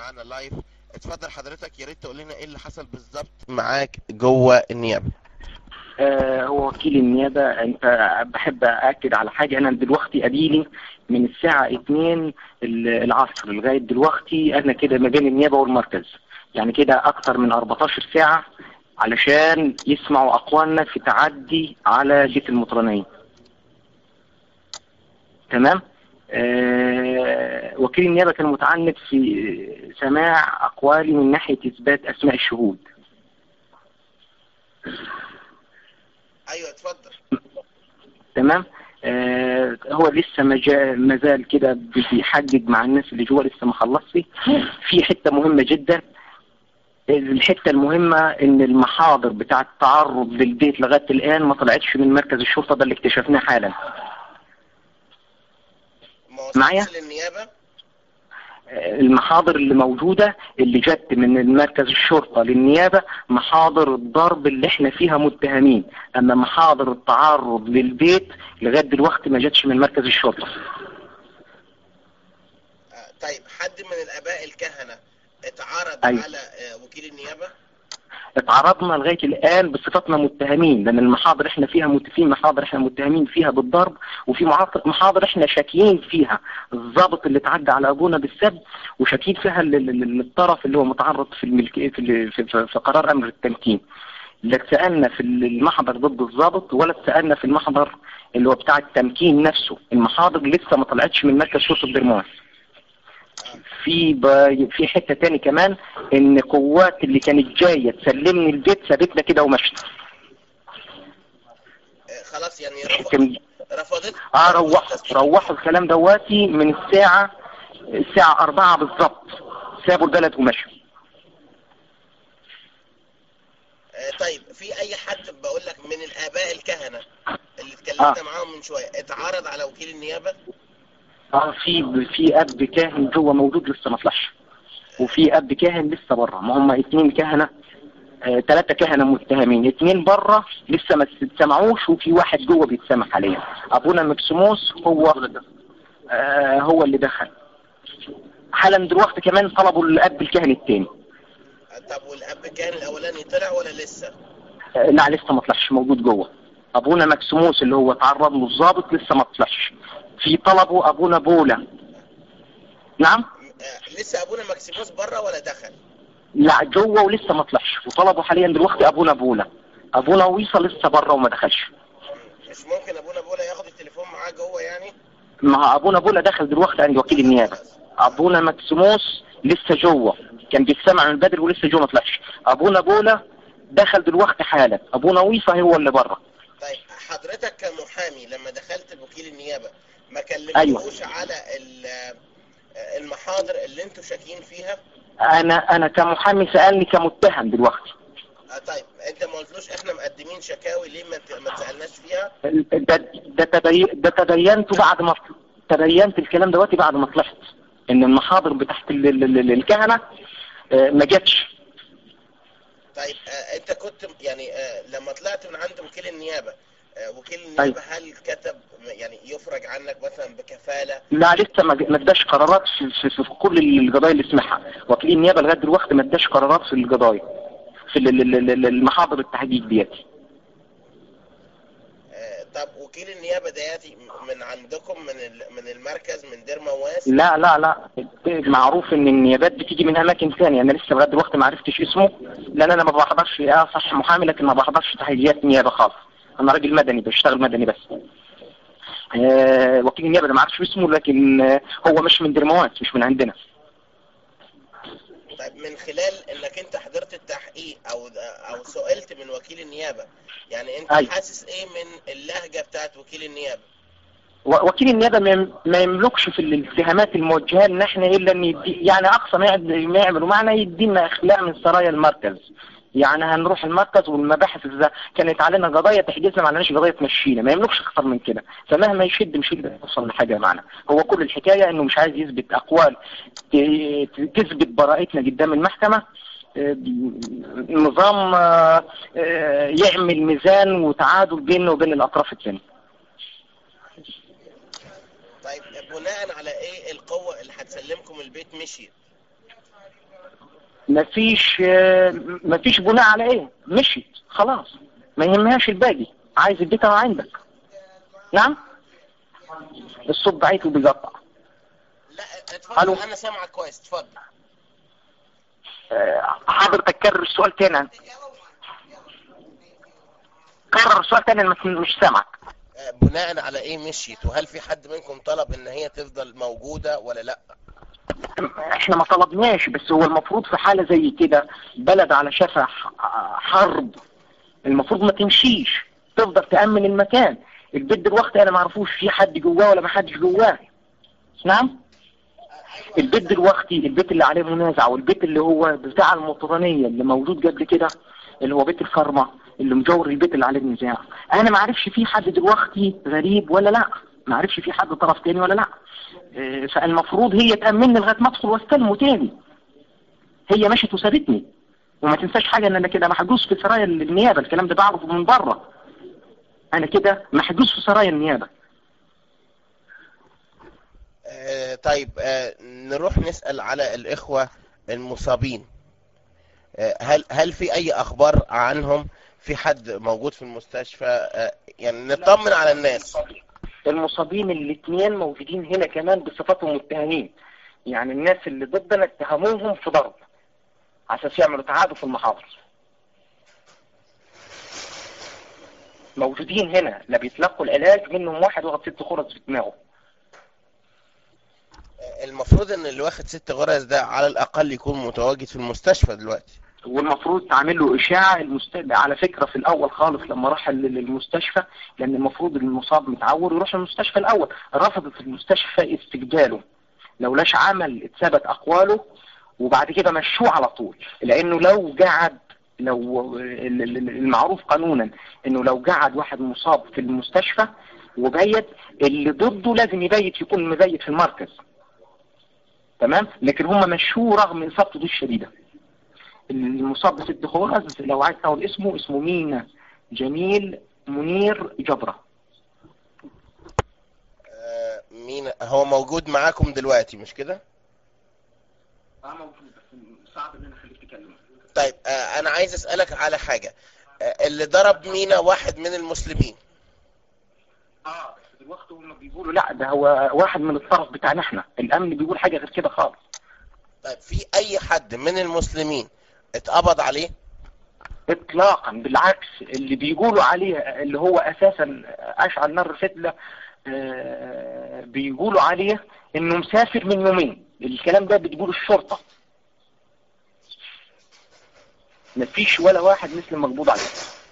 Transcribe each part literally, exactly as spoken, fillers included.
معانا لايف. اتفضل حضرتك، يا ريت تقول لنا ايه اللي حصل بالظبط معاك جوه النيابه. آه هو وكيل النيابة. انت بحب اكد على حاجة. انا دلوقتي اديلي من الساعة اتنين العصر لغاية دلوقتي انا كده ما بين النيابة والمركز، يعني كده اكتر من اربعتاشر ساعة علشان يسمعوا اقوالنا في تعدي على بيت المطرانية. تمام. آه وكيل النيابة كان متعنت في سماع اقوالي من ناحية اثبات اسماء الشهود. ايوه اتفضل. تمام. آه هو لسه ما زال كده بيحدد مع الناس اللي جوه، لسه ما خلصش. في حته مهمه جدا. الحته المهمه ان المحاضر بتاع التعرض للبيت لغايه الان ما طلعتش من مركز الشرطه، ده اللي اكتشفناه حالا. معايا للنيابه المحاضر اللي موجودة اللي جت من المركز الشرطة للنيابة محاضر الضرب اللي احنا فيها متهمين، اما محاضر التعرض للبيت لغاية دلوقتي ما جتش من مركز الشرطة. آه طيب، حد من الاباء الكهنة اتعرض أيوة. على آه وكيل النيابة؟ اتعرضنا لغاية الآن بصفتنا متهمين، لأن المحاضر احنا فيها متفين، محاضر احنا متهمين فيها بالضرب، وفي محاضر احنا شاكين فيها الضابط اللي اتعدى على أبونا بالسب، وشاكين فيها الطرف اللي هو متعرض في الملك في, في, في, في قرار أمر التمكين. لا اتسألنا في المحضر ضد الضابط ولا اتسألنا في المحضر اللي هو بتاع التمكين نفسه. المحاضر لسه ما طلعتش من مركز شرطة درمان. في ب... في حته تاني كمان، ان قوات اللي كانت جايه تسلمني البيت سابتنا كده ومشت. خلاص يعني رفض كم... رفضت اه روحوا روحوا الكلام دواتي من الساعه الساعه أربعة بالظبط، سابوا البلد ومشوا. آه طيب، في اي حد بقول لك من الاباء الكهنه اللي اتكلمنا آه. معاهم من شويه اتعرض على وكيل النيابه؟ اه في في اب كاهن جوه موجود لسه ما طلعش، وفي اب كاهن لسه بره. ما هم اتنين كهنه، ثلاثة آه كهنة متهمين، اتنين بره لسه ما سمعوش، وفي واحد جوه بيتسمع حاليا. ابونا مكسيموس هو آه هو اللي دخل حالا دلوقتي. كمان طلبوا الاب الكاهن الثاني. طب والاب الكاهن الاولاني طلع ولا لسه؟ آه لا لسه ما طلعش، موجود جوه. ابونا مكسيموس اللي هو تعرض له الضابط لسه ما طلعش. في طلبوا ابونا بولا. نعم. آه لسه ابونا مكسيموس بره ولا دخل؟ لا جوه ولسه ما طلعش، وطلبوا حاليا دلوقتي ابونا بولا. ابونا ويصل لسه بره وما دخلش. مش ممكن ابونا بولا ياخد التليفون معاه جوه يعني؟ ما ابونا بولا دخل دلوقتي عند وكيل النيابه. ابونا مكسيموس لسه جوه، كان بيتسمع من بدري ولسه جوه ما طلعش. ابونا بولا دخل دلوقتي حالا. ابونا ويصل هو اللي بره. طيب حضرتك كمحامي لما دخلت لوكيل النيابه ما كلمتوش أيوة. على المحاضر اللي انتوا شاكين فيها؟ انا انا كمحامي سالني كمتهم دلوقتي. آه طيب انت ما قلتلوش احنا مقدمين شكاوي ليه ما ما تسالناش فيها؟ ده ده تبي... ده تبينته بعد ما تبينت الكلام دواتي بعد ما طلعت ان المحاضر بتاعت ال... ال... ال... الكهنه ما جاتش. طيب آه انت كنت يعني آه لما طلعت من عند وكيل النيابه آه وكيل النيابه هل كتب يعني يفرج عنك مثلا بكفاله؟ لا لسه ما اداش قرارات في, في, في كل القضايا اللي سمعها. وكيل النيابه لغايه دلوقتي ما اداش قرارات في القضايا في المحاضر التحقيق دياتي. آه طب وكيل النيابه دياتي من عندكم من من المركز من دير مواس؟ لا لا لا معروف ان النيابات بتيجي من اماكن ثانيه. انا لسه لغايه دلوقتي ما عرفتش اسمه، لان انا ما بحضرش. اه صح محامي لكن ما بحضرش تحقيقات نيابه خالص. انا راجل مدني بشتغل مدني بس. آه وكيل النيابه ما عرفش اسمه، لكن آه هو مش من دير مواس، مش من عندنا. طيب من خلال انك انت حضرت التحقيق او او سئلت من وكيل النيابه، يعني انت أي. حاسس ايه من اللهجه بتاعت وكيل النيابه؟ وكيل النيابه ما يملكش في الاتهامات الموجهه لنا احنا الا ان يدي، يعني اقصى ما يعملوا معنا يدينا اخلاء من سرايا المركز. يعني هنروح المركز والمباحث اذا كانت علينا قضايا تحجزنا، ما عليناش قضايا تمشينا، ما يملكش اكتر من كده. فمهما يشد مش يقدر يوصل لحاجه معنا. هو كل الحكايه انه مش عايز يثبت اقوال تثبت براءتنا قدام المحكمه. نظام يعمل ميزان وتعادل بينه وبين الاطراف الثانيه. طيب بناء على ايه القوه اللي هتسلمكم البيت مشيت؟ مفيش مفيش بناء على ايه، مشيت خلاص، ما يهمهاش الباقي، عايز اديتها عندك. نعم الصوت ضعيف وبيقطع. لا اتفضل، انا سامعك كويس، اتفضل. حضرتك كرر السؤال تاني، كرر السؤال تاني، انا مش سامعك. بناء على ايه مشيت، وهل في حد منكم طلب ان هي تفضل موجودة ولا لا؟ احنا ما طلبناش، بس هو المفروض في حالة زي كده بلد على شفا حرب المفروض ما تمشيش، تفضل تأمن المكان. البيت دلوقتي انا ما اعرفوش في حد جواه ولا ما حدش جواه. نعم البيت دلوقتي، البيت اللي عليه منازع والبيت اللي هو بتاع المطرانية اللي موجود قبل كده اللي هو بيت الفرمة اللي مجور البيت اللي عليه النزاع، انا ما اعرفش في حد دلوقتي غريب ولا لا، ما اعرفش في حد طرف تاني ولا لا. اه فالمفروض هي تأمنني لغاية ما ادخل واستلمه تاني. هي مشت وسابتني، وما تنساش حاجة ان انا كده محجوز في سرايا النيابة، الكلام ده بعرفه من بره، انا كده محجوز في سرايا النيابة. آه طيب آه نروح نسأل على الاخوة المصابين. آه هل هل في اي اخبار عنهم؟ في حد موجود في المستشفى؟ آه يعني نطمن على الناس. المصابين الاثنين موجودين هنا كمان بصفتهم متهمين، يعني الناس اللي ضدنا اتهموهم في ضرب على اساس يعملوا تعادل في المحاضر، موجودين هنا لا بيتلقوا العلاج، منهم واحد واخد ست غرز في دماغه. المفروض ان اللي واخد ست غرز ده على الاقل يكون متواجد في المستشفى دلوقتي، والمفروض تعمل له اشاعه. المست... على فكره في الاول خالص لما راح للمستشفى، لان المفروض المصاب متعور يروح المستشفى الاول، رفضت المستشفى استقباله، لولاش عمل اتثبت اقواله، وبعد كده مشوه على طول، لانه لو قعد، لو المعروف قانونا انه لو قعد واحد مصاب في المستشفى وبيت، اللي ضده لازم يبيت، يكون مبيت في المركز، تمام. لكن هم مشوه رغم اصابته دي الشديده. المصاب بست غرز لو عايز تقول اسمه، اسمه مينا جميل منير جبرة. آه مين هو موجود معاكم دلوقتي مش كده؟ اه موجود، بس صعب ان انا اخليك تكلمه. طيب آه انا عايز اسالك على حاجه. آه اللي ضرب مينا واحد من المسلمين. اه بس دلوقتي هم بيقولوا لا ده هو واحد من الطرف بتاعنا احنا، الامن بيقول حاجه غير كده خالص. طيب في اي حد من المسلمين اتقبض عليه؟ اطلاقا، بالعكس اللي بيقولوا عليه اللي هو اساسا اشعل نار فتلة، آه بيقولوا عليه انه مسافر من يومين، الكلام ده بتقوله الشرطة، مفيش ولا واحد مثل مقبوض عليه.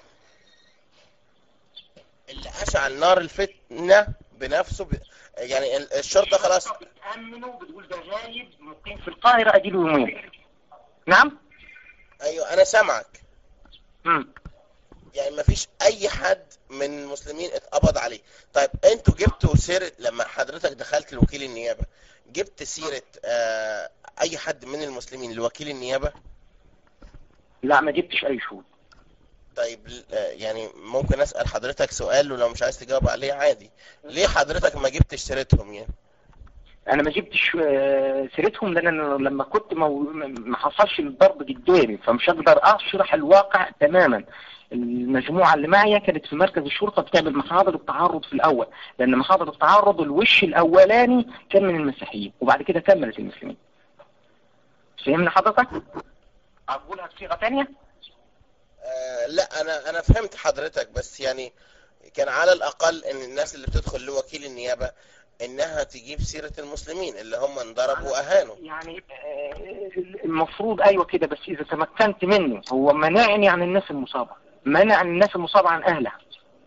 اللي اشعل نار الفتنة بنفسه ب... يعني الشرطة خلاص بتأمنه، بتقول ده غايب مقيم في القاهرة اديله يومين. نعم ايوه انا سامعك. امم يعني مفيش اي حد من المسلمين اتقبض عليه. طيب انتوا جبتوا سيرة لما حضرتك دخلت لوكيل النيابة، جبت سيرة آه اي حد من المسلمين لوكيل النيابة؟ لا ما جبتش اي شهود. طيب يعني ممكن اسأل حضرتك سؤال ولو مش عايز تجاوب عليه عادي، ليه حضرتك ما جبتش سيرتهم يعني؟ انا ما جبتش سيرتهم لان أنا لما كنت مو... ما حصلش الضرب قدامي، فمش هقدر اشرح الواقع تماما. المجموعة اللي معي كانت في مركز الشرطة بتعمل محاضر التعرض في الاول، لان محاضر التعرض الوش الاولاني كان من المسيحيين وبعد كده كملت المسلمين. فهمنا حضرتك؟ اقولها بصيغة تانية؟ آه لا انا انا فهمت حضرتك، بس يعني كان على الاقل ان الناس اللي بتدخل لوكيل النيابة انها تجيب سيرة المسلمين اللي هم انضربوا واهانوا. يعني المفروض ايوه كده، بس اذا تمكنت منه. هو منعني عن الناس المصابة، منع عن الناس المصابة عن اهلها.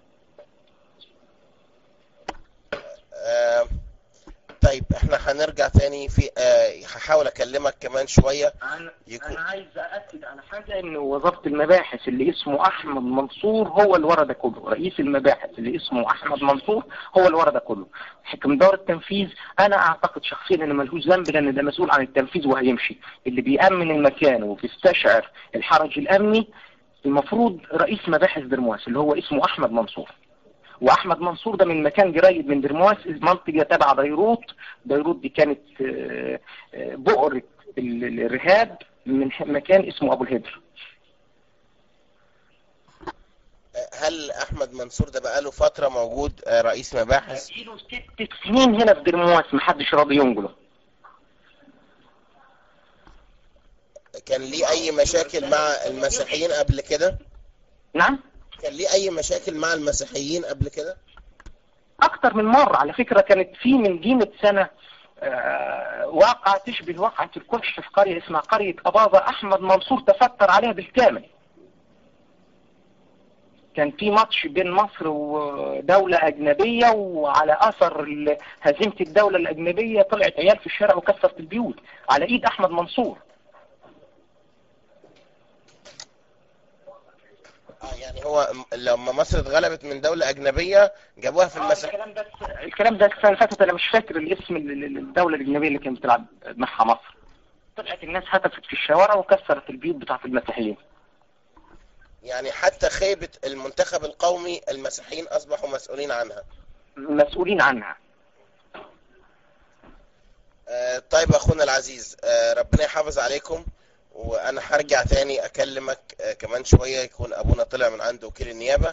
آه طيب احنا هنرجع تاني في آه هحاول اكلمك كمان شوية. انا, يكون... أنا عايز اكد على حاجة، ان وزارة المباحث اللي اسمه احمد منصور هو اللي ورا ده كله، رئيس المباحث اللي اسمه احمد منصور هو اللي ورا ده كله. حكم دار التنفيذ انا اعتقد شخصيا ان ملهوش ذنب، لان ده مسؤول عن التنفيذ وهيمشي. اللي بيأمن المكان وبيستشعر الحرج الامني المفروض رئيس مباحث درمواس اللي هو اسمه احمد منصور. واحمد منصور ده من مكان قريب من درمواس، منطقه تبع بيروت. بيروت دي كانت بؤره الارهاب من مكان اسمه ابو الهدر. هل احمد منصور ده بقاله فترة موجود رئيس مباحث؟ بقاله ست سنين هنا في درمواس، محدش راضي ينقله. كان ليه اي مشاكل مع المسيحيين قبل كده؟ نعم؟ كان ليه اي مشاكل مع المسيحيين قبل كده؟ اكتر من مرة على فكرة. كانت في من قيمة سنة آه واقعة تشبه واقعة الكلش في قرية اسمها قرية أباظة، احمد منصور تفتر عليها بالكامل. كان في ماتش بين مصر ودولة أجنبية، وعلى أثر هزيمة الدولة الأجنبية طلعت عيال في الشارع وكسرت البيوت على إيد أحمد منصور. اه يعني هو لما مصر اتغلبت من دولة أجنبية جابوها في المسيح. الكلام ده الكلام ده السنة اللي فاتت، أنا مش فاكر الاسم الدولة الأجنبية اللي كانت بتلعب معها مصر. طلعت الناس هتفت في الشوارع وكسرت البيوت بتاعت المسيحيين. يعني حتى خيبة المنتخب القومي المسيحيين أصبحوا مسؤولين عنها. مسؤولين عنها. آه طيب أخونا العزيز، آه ربنا يحافظ عليكم، وأنا هرجع تاني أكلمك آه كمان شوية يكون أبونا طلع من عند وكيل النيابة،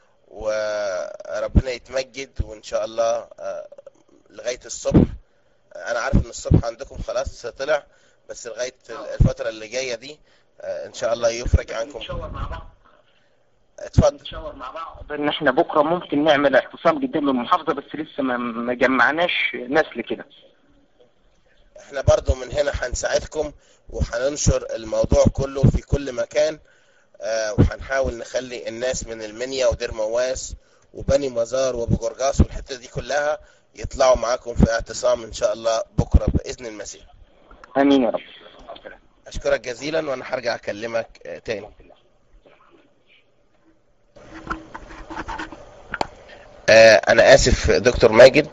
وربنا يتمجد، وإن شاء الله آه لغاية الصبح. آه أنا عارف إن الصبح عندكم خلاص طلع، بس لغاية الفترة اللي جاية دي آه إن شاء الله يفرج عنكم. اتفضل. نتشاور مع بعض ان احنا بكره ممكن نعمل اعتصام قدام المحافظه، بس لسه ما جمعناش ناس لكده. احنا برضو من هنا هنساعدكم، وهننشر الموضوع كله في كل مكان، آه وهنحاول نخلي الناس من المنيا ودير مواس وبني مزار وابو جرجاس والحته دي كلها يطلعوا معاكم في اعتصام ان شاء الله بكره باذن المسيح. امين يا رب. اشكرك جزيلا، وانا هرجع اكلمك آه تاني. آه انا اسف دكتور ماجد.